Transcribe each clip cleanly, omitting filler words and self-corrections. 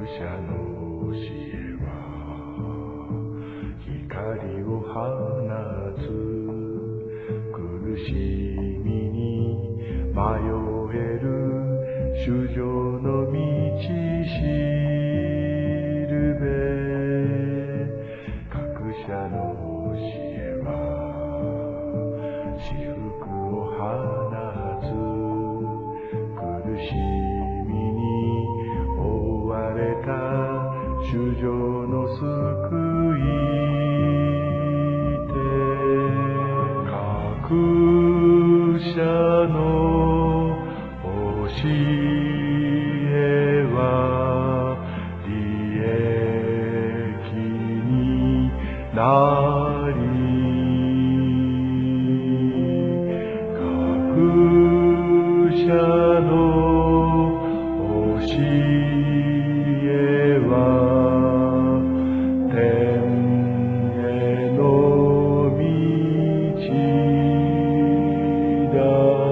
者の教えは光を放つ。苦しみに迷える衆生の道しるべ。格者の教えは至福を放つ。苦しみに追われた衆生の救い手。格者の教えは利益になり、格者の教えは天への道だ。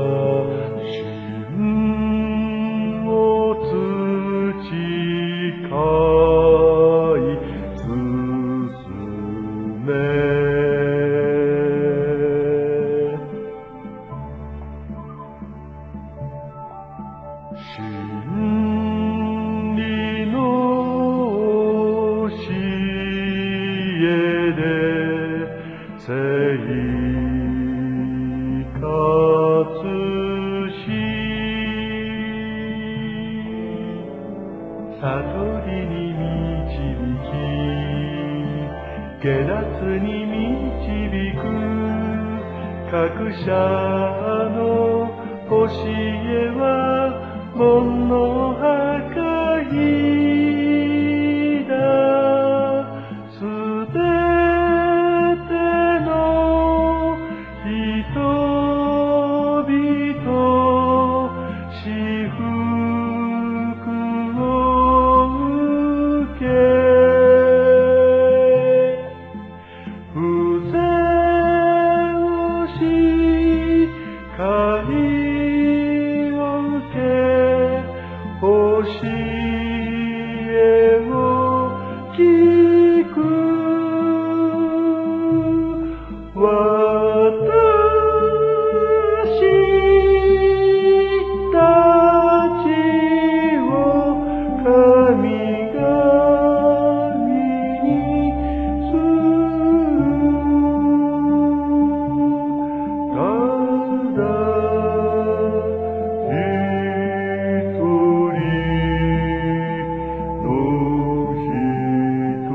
旬を培い進め。真理の教えで生活し、悟りに導き、下脱に導く。格者の教えは煩悩破壊だ。すべての人々至福を受け、不正をし解を受け、教えを聞く。私たちを神々にする。ただ一人の人。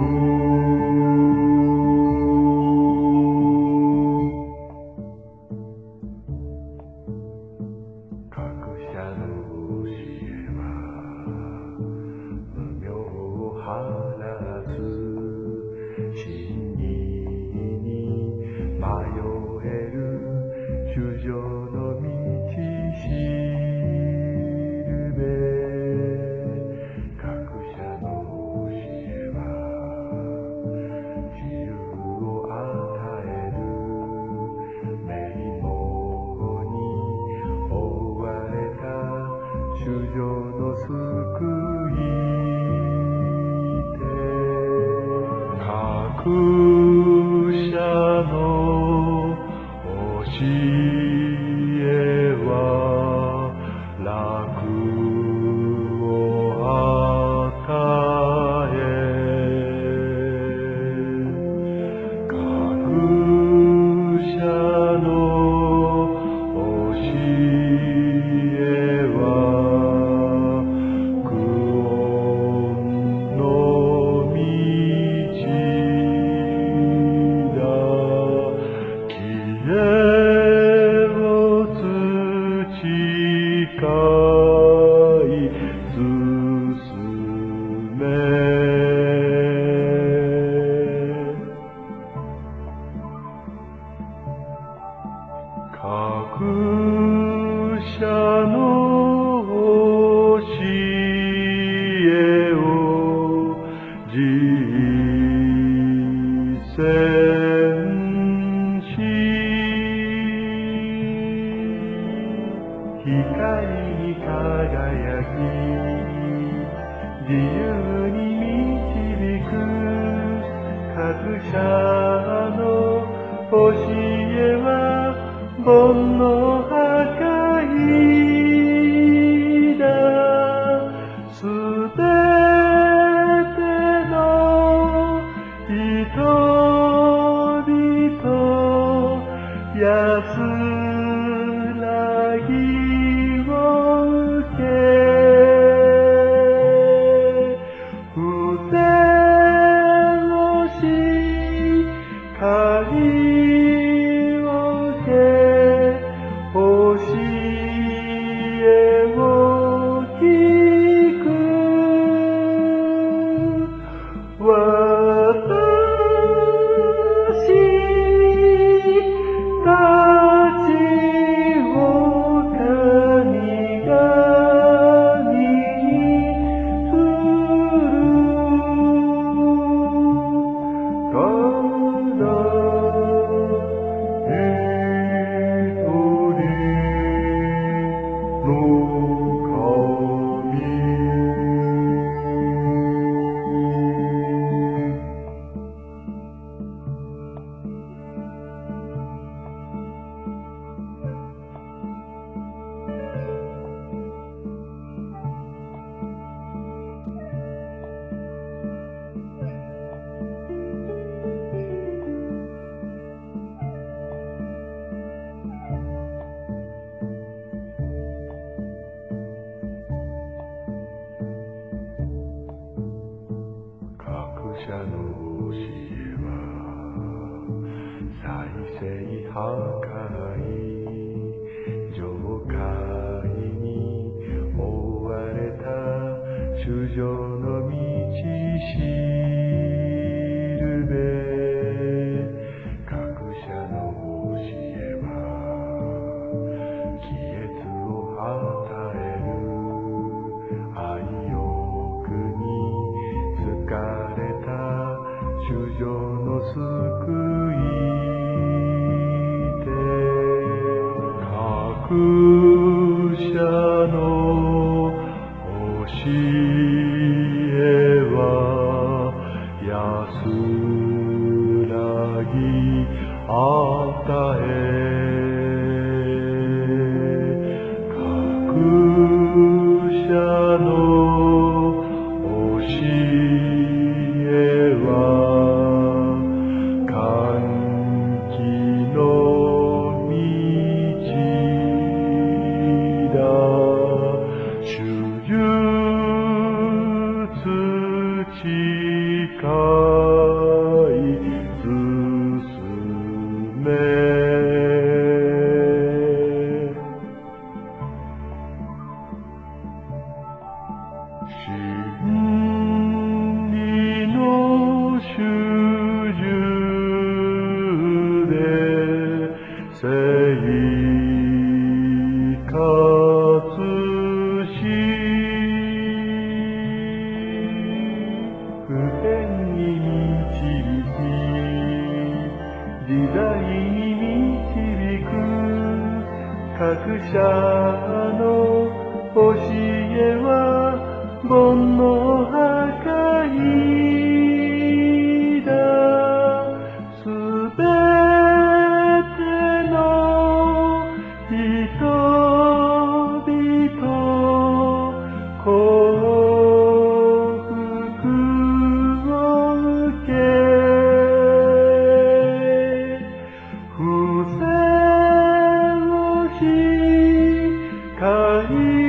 格者の教えは無明を晴らす。真理に迷える衆生の道しるべ。格者の教えは自由を与える。名門に追われた衆生の救い手。格者の教えは楽を与え、格者の教えは苦音の道だ。消えを培い進め。格者の教えを実践し、光に輝き自由に導く各社の教えは煩悩破壊だ。すべての人々安らぎを受け不正をし借を受け教えを聞く私たちを神々にするから一人の各社の教えは再生破壊上界に追われた衆生の道しるべ各社の教えは帰依を与える愛欲に疲れた衆生の救い手各社の教えは安らぎ与え各社の教えは歓喜の道だ手術誓い進め真理の主従で生活し普遍に導き自在に導く各社の教えは煩悩破壊だ。すべての人々幸福を受け不正をし借り